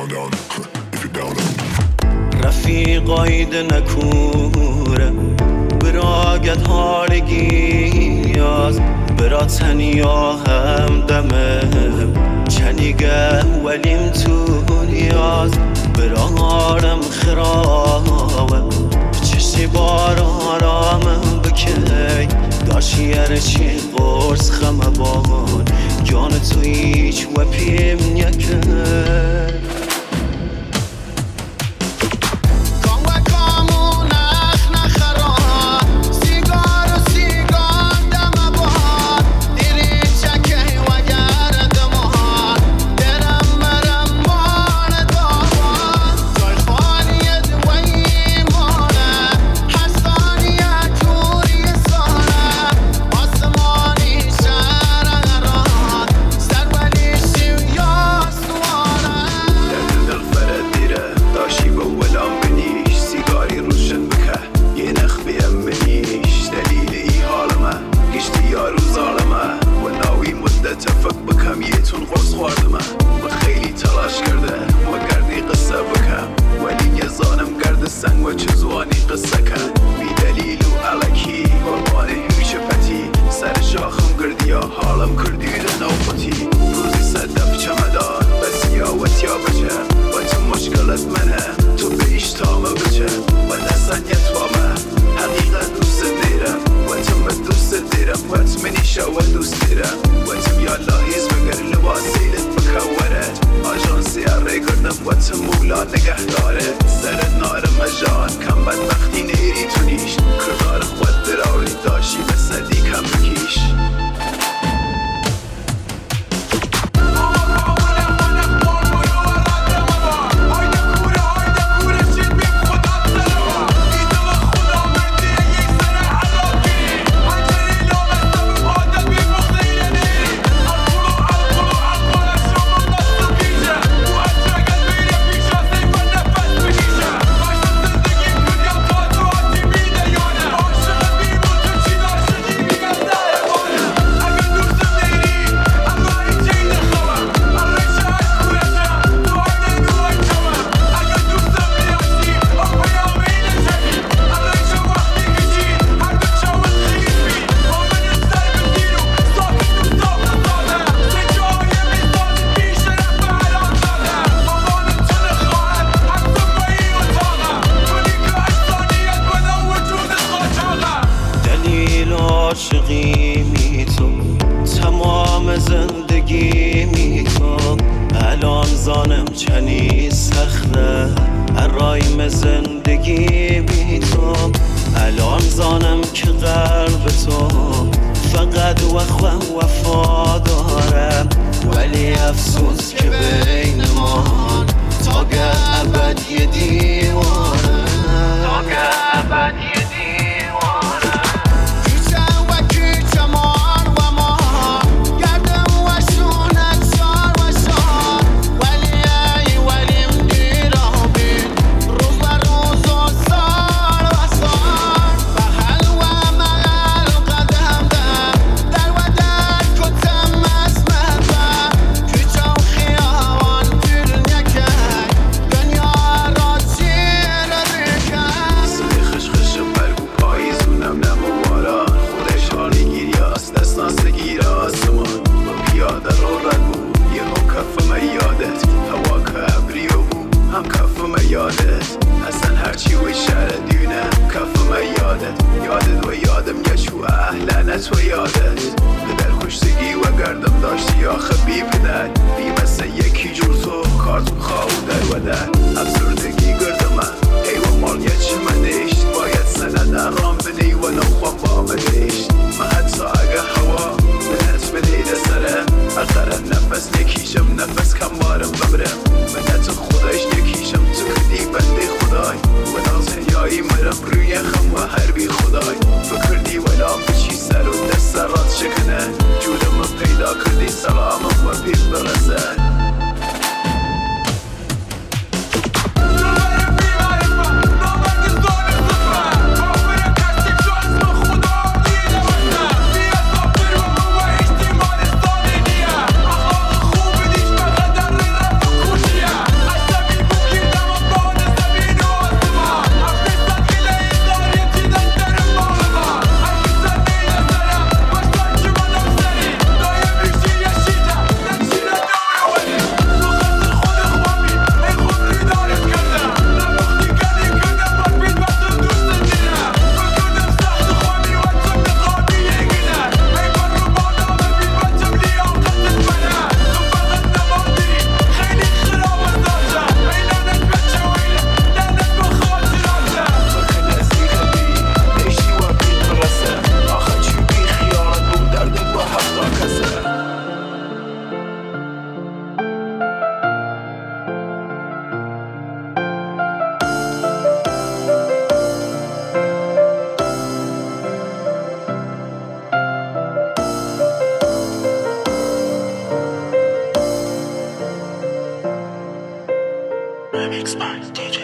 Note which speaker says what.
Speaker 1: down, if you're down.
Speaker 2: رفیقاید نکوره براگت هارگی یاز برا تنیا هم دمه چنیگه ولیم تو نیاز برا هارم خراوه چشی بار آرامم بکی داشی یرشی قرص خمه بان جان تو ایچ و پیم نیکه عاشقی تو تمام زندگی می تو الان زانم چنی سخته ارایم زندگی بی تو الان زانم که قلب تو فقط وفا داره ولی افسوس که بین ما تا ابد یه دیوانه
Speaker 3: تو یادت پدر کشتگی و گردم داشتی آخه بی پدر بی مثل یکی جور تو کارتون خواهو در و در افسردگی گرد من ایوان مالگه چه منشت باید سند رام بدی و نوخوام با بدشت من حتی اگه هوا منت بدید سرم اخرم نفس نکیشم نفس کم بارم ببرم منت خودش نکیشم تو کردی بنده خدای و نازنیایی مرم روی خم و هر بی خدای فکردی ولا بچی سر و دست رات شکنه جودم پیدا کردی سلامم و پیر برسه
Speaker 4: Spice DJ.